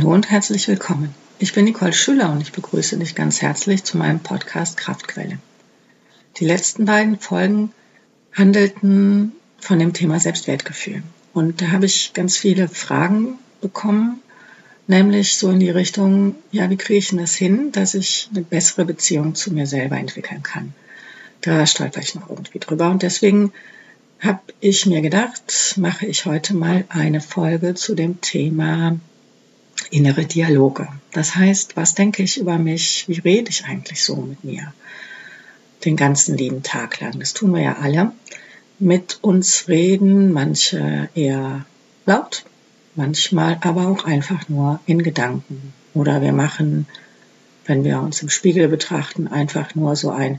Hallo und herzlich willkommen. Ich bin Nicole Schüller und ich begrüße dich ganz herzlich zu meinem Podcast Kraftquelle. Die letzten beiden Folgen handelten von dem Thema Selbstwertgefühl. Und da habe ich ganz viele Fragen bekommen, nämlich so in die Richtung, wie kriege ich denn das hin, dass ich eine bessere Beziehung zu mir selber entwickeln kann? Da stolper ich noch irgendwie drüber und deswegen habe ich mir gedacht, mache ich heute mal eine Folge zu dem Thema innere Dialoge. Das heißt, was denke ich über mich? Wie rede ich eigentlich so mit mir? Den ganzen lieben Tag lang. Das tun wir ja alle. Mit uns reden, manche eher laut, manchmal aber auch einfach nur in Gedanken. Oder wir machen, wenn wir uns im Spiegel betrachten, einfach nur so ein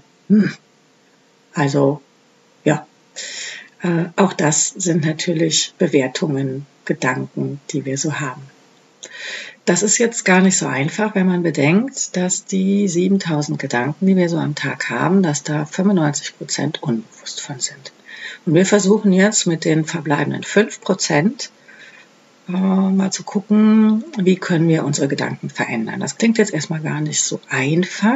Also, ja. Auch das sind natürlich Bewertungen, Gedanken, die wir so haben. Das ist jetzt gar nicht so einfach, wenn man bedenkt, dass die 7000 Gedanken, die wir so am Tag haben, dass da 95% unbewusst von sind. Und wir versuchen jetzt mit den verbleibenden 5% mal zu gucken, wie können wir unsere Gedanken verändern. Das klingt jetzt erstmal gar nicht so einfach,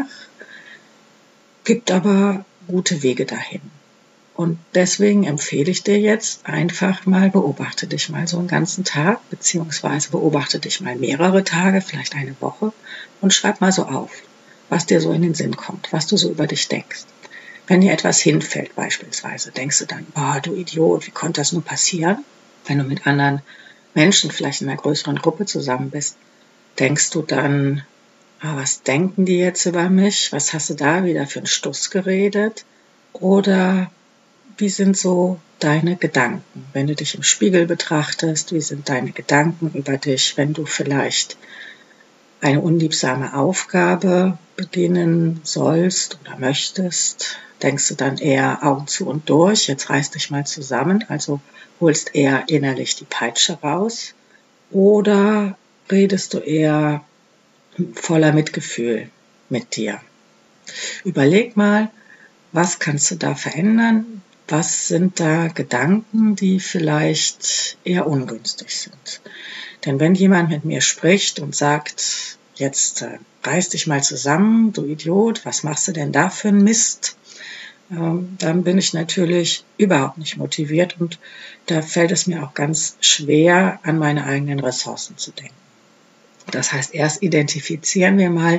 gibt aber gute Wege dahin. Und deswegen empfehle ich dir jetzt einfach mal, beobachte dich mal so einen ganzen Tag, beziehungsweise beobachte dich mal mehrere Tage, vielleicht eine Woche und schreib mal so auf, was dir so in den Sinn kommt, was du so über dich denkst. Wenn dir etwas hinfällt beispielsweise, denkst du dann, du Idiot, wie konnte das nur passieren? Wenn du mit anderen Menschen vielleicht in einer größeren Gruppe zusammen bist, denkst du dann, was denken die jetzt über mich? Was hast du da wieder für einen Stuss geredet? Oder wie sind so deine Gedanken, wenn du dich im Spiegel betrachtest? Wie sind deine Gedanken über dich, wenn du vielleicht eine unliebsame Aufgabe beginnen sollst oder möchtest? Denkst du dann eher Augen zu und durch, jetzt reiß dich mal zusammen, also holst eher innerlich die Peitsche raus? Oder redest du eher voller Mitgefühl mit dir? Überleg mal, was kannst du da verändern? Was sind da Gedanken, die vielleicht eher ungünstig sind? Denn wenn jemand mit mir spricht und sagt, jetzt reiß dich mal zusammen, du Idiot, was machst du denn da für einen Mist? Dann bin ich natürlich überhaupt nicht motiviert und da fällt es mir auch ganz schwer, an meine eigenen Ressourcen zu denken. Das heißt, erst identifizieren wir mal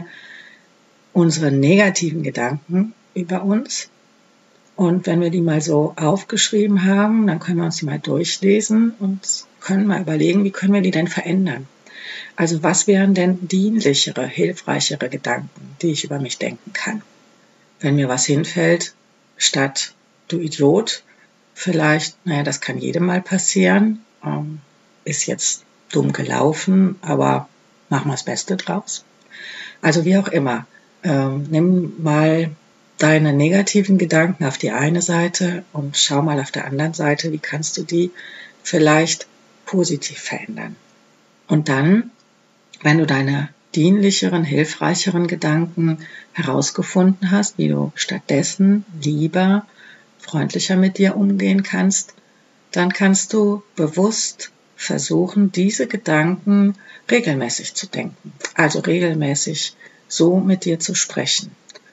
unsere negativen Gedanken über uns. Und wenn wir die mal so aufgeschrieben haben, dann können wir uns die mal durchlesen und können mal überlegen, wie können wir die denn verändern? Also was wären denn dienlichere, hilfreichere Gedanken, die ich über mich denken kann? Wenn mir was hinfällt, statt du Idiot, vielleicht, das kann jedem mal passieren, ist jetzt dumm gelaufen, aber machen wir das Beste draus. Also wie auch immer, nimm mal deine negativen Gedanken auf die eine Seite und schau mal auf der anderen Seite, wie kannst du die vielleicht positiv verändern. Und dann, wenn du deine dienlicheren, hilfreicheren Gedanken herausgefunden hast, wie du stattdessen lieber, freundlicher mit dir umgehen kannst, dann kannst du bewusst versuchen, diese Gedanken regelmäßig zu denken, also regelmäßig so mit dir zu sprechen.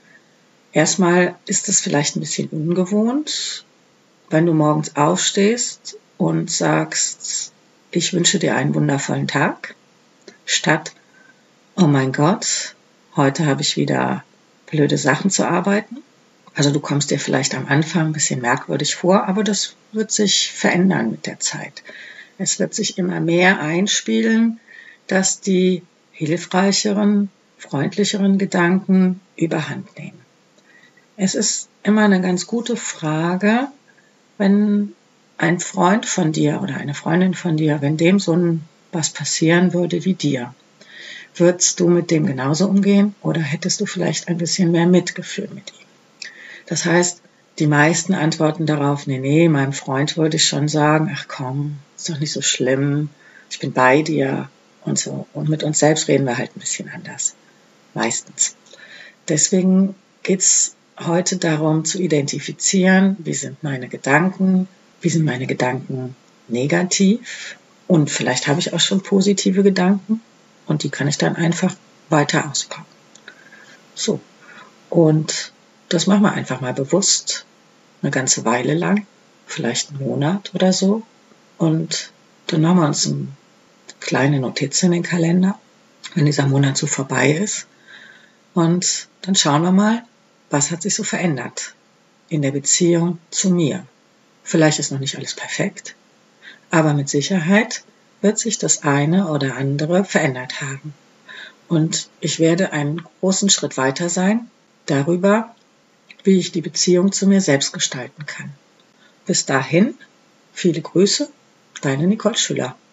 Erstmal ist es vielleicht ein bisschen ungewohnt, wenn du morgens aufstehst und sagst, ich wünsche dir einen wundervollen Tag, statt, oh mein Gott, heute habe ich wieder blöde Sachen zu arbeiten. Also du kommst dir vielleicht am Anfang ein bisschen merkwürdig vor, aber das wird sich verändern mit der Zeit. Es wird sich immer mehr einspielen, dass die hilfreicheren, freundlicheren Gedanken überhand nehmen. Es ist immer eine ganz gute Frage, wenn ein Freund von dir oder eine Freundin von dir, wenn dem so was passieren würde wie dir, würdest du mit dem genauso umgehen oder hättest du vielleicht ein bisschen mehr Mitgefühl mit ihm? Das heißt, die meisten antworten darauf, nee, meinem Freund würde ich schon sagen, ach komm, ist doch nicht so schlimm, ich bin bei dir und so. Und mit uns selbst reden wir halt ein bisschen anders, meistens. Deswegen geht's heute darum zu identifizieren, wie sind meine Gedanken negativ und vielleicht habe ich auch schon positive Gedanken. und die kann ich dann einfach weiter ausbauen. So, und das machen wir einfach mal bewusst, eine ganze Weile lang, vielleicht einen Monat oder so. Und dann machen wir uns eine kleine Notiz in den Kalender, wenn dieser Monat so vorbei ist. Und dann schauen wir mal, was hat sich so verändert in der Beziehung zu mir. Vielleicht ist noch nicht alles perfekt, aber mit Sicherheit wird sich das eine oder andere verändert haben. Und ich werde einen großen Schritt weiter sein darüber, wie ich die Beziehung zu mir selbst gestalten kann. Bis dahin, viele Grüße, deine Nicole Schüller.